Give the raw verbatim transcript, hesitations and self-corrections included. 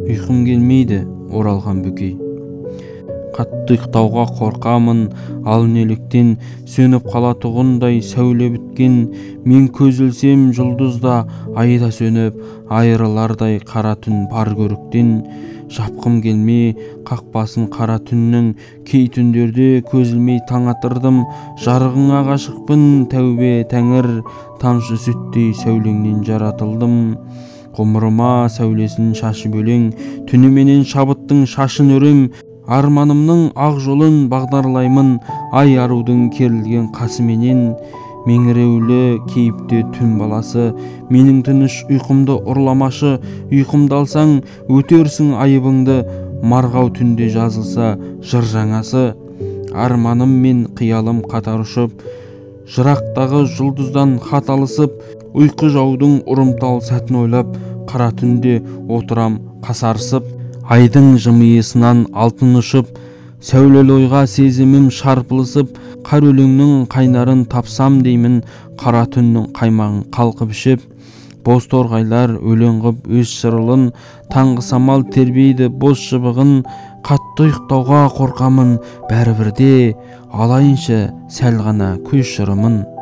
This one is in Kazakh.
Ұйқым келмейді, оралған бөкей. Қатты ұйықтауға қорқамын, ал неліктен сөніп қалатұғындай сәуле біткен. Мен көз ілсем жұлдызда айда сөніп, айырылардай қара түн бар көріктен. Жапқым келме қақпасын қара түннің, кей түндерде көз ілмей таң атырдым. Жарығыңа ғашықпын, тәубе тәңір, тамшы сүттей сәулеңнен жаратылдым. Ғұмырыма сәулесін шашып өлең, түніменен шабыттың шашын өрем. Арманымның ақ жолын бағдарлаймын, ай арудың керілген қасыменен. Меңіреулі кейіпте түн баласы, менің тыныш ұйқымды ұрламашы. Ұйқымды алсаң өтерсің айыбыңды, марғау түнде жазылса жыр жаңасы. Арманым мен қиялым қатар ұшып, жырақтағы жұлдыздан хат алысып. Ұйқы жаудың ұрымтал сәтін ойлап, қара түнде отырам қасарысып. Айдың жымиысынан алтын ұшып, сәулелі ойға сезімім шарпылысып. Қар өлеңнің қайнарын тапсам деймін, қара түннің қаймағын қалқып ішіп. Боз торғайлар өлең қып өз шырылын, таңғы самал тербейді боз шыбығын. Қатты ұйықтауға қорқамын, бәрібірде алайыншы сәл ғана көз шырымын.